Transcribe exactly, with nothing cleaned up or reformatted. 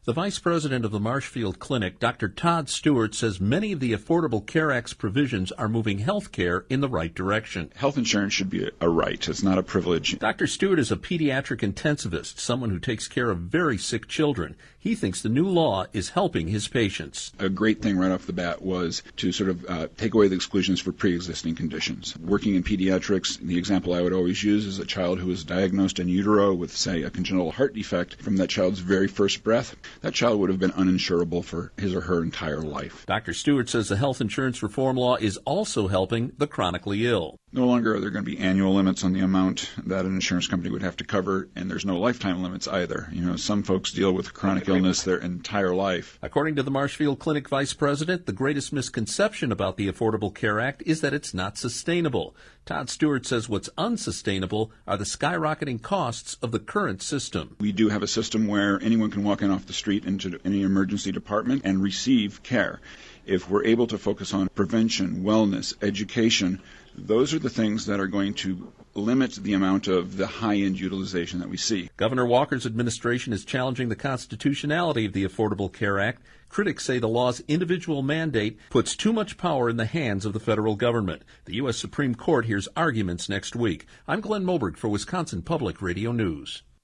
The vice president of the Marshfield Clinic, Doctor Todd Stewart, says many of the Affordable Care Act's provisions are moving health care in the right direction. Health insurance should be a right. It's not a privilege. Doctor Stewart is a pediatric intensivist, someone who takes care of very sick children. He thinks the new law is helping his patients. A great thing right off the bat was to sort of uh, take away the exclusions for pre-existing conditions. Working in pediatrics, the example I would always use is a child who was diagnosed in utero with, say, a congenital heart defect from that child's very first breath. That child would have been uninsurable for his or her entire life. Doctor Stewart says the health insurance reform law is also helping the chronically ill. No longer are there going to be annual limits on the amount that an insurance company would have to cover, and there's no lifetime limits either. You know, some folks deal with chronic illness their entire life. According to the Marshfield Clinic vice president, the greatest misconception about the Affordable Care Act is that it's not sustainable. Todd Stewart says what's unsustainable are the skyrocketing costs of the current system. We do have a system where anyone can walk in off the street into any emergency department and receive care. If we're able to focus on prevention, wellness, education, those are the things that are going to limit the amount of the high-end utilization that we see. Governor Walker's administration is challenging the constitutionality of the Affordable Care Act. Critics say the law's individual mandate puts too much power in the hands of the federal government. The U S Supreme Court hears arguments next week. I'm Glenn Moberg for Wisconsin Public Radio News.